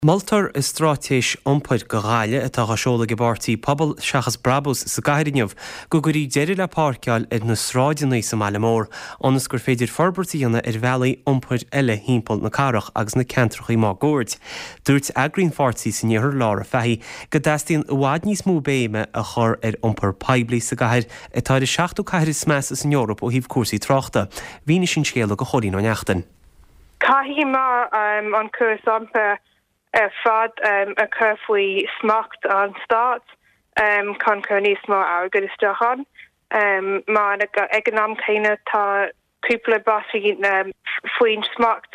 Maltar is strátéis iompaid go gáile atá seola go bartaí pobl seachas brabus sa gaiirineamh go gurí deireadh le páirceáil ar na sráideanna sa Malamór, anas gur féidir forbartaíanna ar bhealaí iompaid eile hímpel na carach agus na centrachaí má gúirt. Dúirt Agreen Fartsí sa níothar lára feithí go d'eastíonn bhád níos mó béime a chur ar iompar poiblí sa gaiir atá de 64 smeas in Eorop ó híomh cuasaí tráchta. Bhína sin scéala go choirí nó neachtain. Caithí má an cús ampa fad a curfwy smacht an start kan níos má agad isteachan má egnam céine tá cúpla basí faoin smacht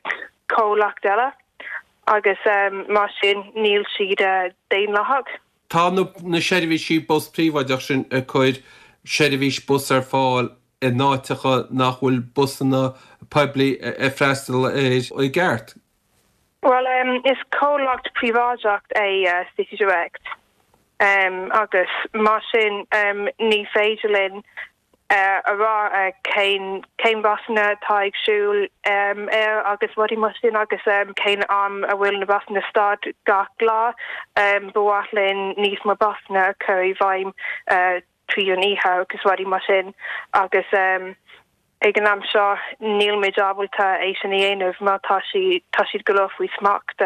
cólach deile agus má sin níl siad déon lethach. Tá na seirbhísí bus príomhaideach sin a chuir seirbhís bus ar fáil i náitecha nach bhfuil busanna poiblí freistal ó gceart. Well, is cólacht príváideacht City Direct. Agus má sin ní féidirlinn a rá céin basanna tá ag siúil agus bhdí mar sin agus céin am a bhfuil na basanna stad gach lá bhualinn níos má basanna chuir bhaim tríú níthe agus bhdí mar sin agus ag an am seo níl mé dábulta é sin dhéanamh má tá siad go faoi smacht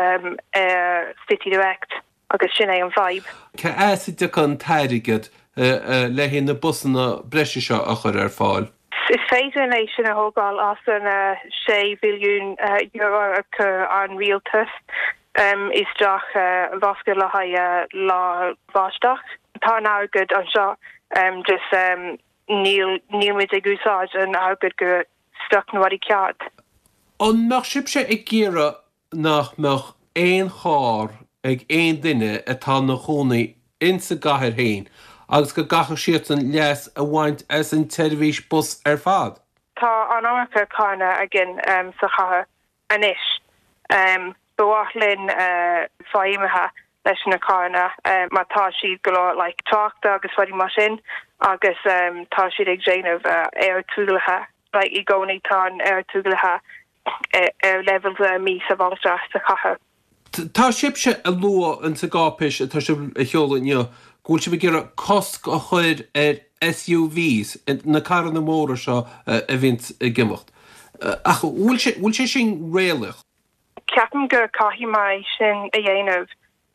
City Direct agus sin é an vibe. Ca éide chun tairigad le hén na busanna breise seo a chur ar fáil? Is féidir é sin a thógáil as an €6 billiún acu an rialtas is deach bhasca le haidh lá bháisteach. Tá ná agad an seo just Níl mé ag úsáid an agad go stuck na bhaí ceart. An nach sibse ag géire nach meach éon chár ag éon duine atá na chónaí in sa gcathair féin, agus go gachar siad an leas a bhaint as an teirvís bus ar fad. Tá an ácha cána agin sa chatha anis. Bhualinn fáimethe leis na cána má tá siad go lá tráchta agus bhaí mar sin agus tá siad ag déanamh ar túlathe i gcónaí tá ar túlathe ar levels mí sa bhálta sa chatha. Tá sibse a lua an sa gápis a tá si a cheolanne gúil si gur cosc a chuir ar SUVs na cara na móra seo a bhínt gimimecht. Ach bhfuil sé sin réalach? Ceapan gur caithí mai sin a dhéanamh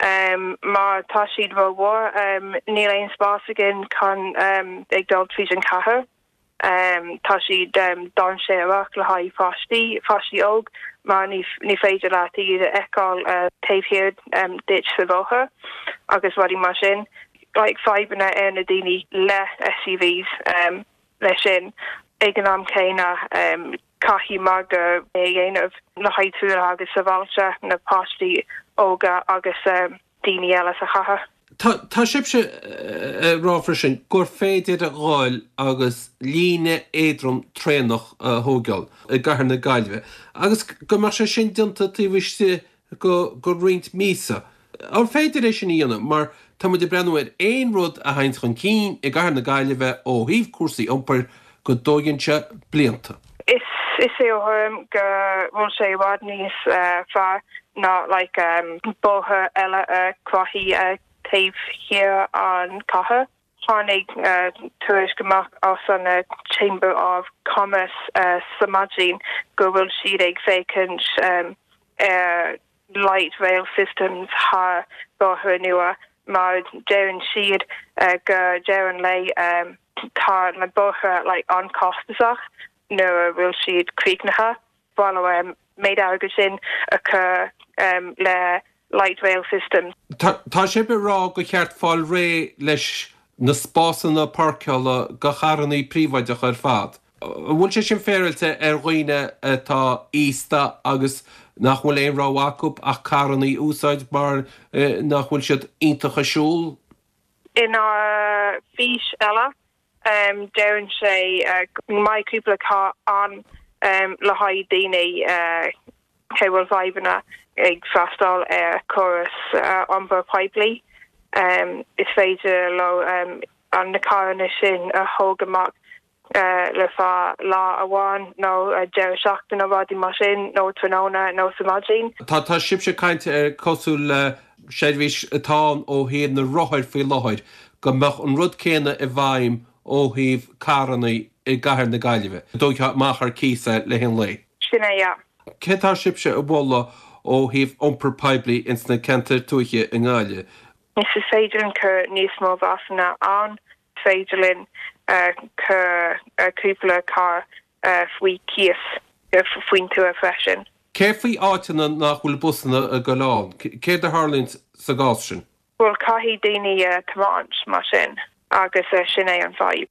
má tá siad bhór níl éon spás agin chun ag dul trí an chatha. Tá siad don séach le haidh fáistí óg má ní féidir leat iad eáil taobhhiad dit sa bhótha agus bhdí mar sin. Faibanna ar na daoine le SUVs lei sin ag an am céine caithí má gur dhéanamh le haidh túla agus sa bhailte na páistí óga agus daoine eile sa chatha. Tá sibse ráfra sin gur féidir a gháil agus líne éadrom trénach thógáil a gcathair na Gaillimhe. Agus go mar sé sin dionta tíomhiste go rint mísa. Ar féidir é sin íana, mar tá muid brenneir éon rud a haint chun cín i gcathair na Gaillimhe ó híomh cuasaí iompar go dóiginse blianta. Is é óthm go bhfuil sé bhád níos fearr ná bótha eile a cruthí taobhhiar an chatha. Tháinig tuairis gomach as an Chamber of Commerce sa Maidín go bhfuil siad ag fécint light rail systems thar bótha nua má dearann siad go dearann le tá na bótha an costasach nó bhfuil siad críochnatha bhil méid agus sin acu le light rail systems. Tá sé be rá go cheart fáil ré leis na spásanna parceála go charaní príomhaideach ar fad. Bhfuil sé sin féilte ar roiine tá ísta agus nach bhfuil éon ráhacup ach charaní úsáid mar nach bhfuil siad iontacha siúil? In fís eile dearann sé mai cúpla cá an le haidh daoine bhfuil bhaibanna ag freastal ar chorus iompar poiblí. Is féidir le an na carna sin a thógamach le fá lá amháin nó deir seachtain a bhádí mar sin nó tróna nó samajin. Tá sibse caiinte ar cosú le séhís atá ó héad na rothir fé láthir go meach an rud céine i bhaim ó híh carannaí i gahar na gaiileh. Dóithe machar císa le hen lei. Sinna ja. Cétá sibse a bhla ó híh ompur peblií ins na cantar tuaiche in gáile. Is is féidirlinn chur níos mó bhasanna an féidirlinn chur cúpla car faoi cías faoin tú a freisin. Cé faoi áitina nach bhfuil busanna a go lán? Cé a Harlín sa gás sin? Bhfuil caithí daoine tomáint mar sin agus sin é an bhaid.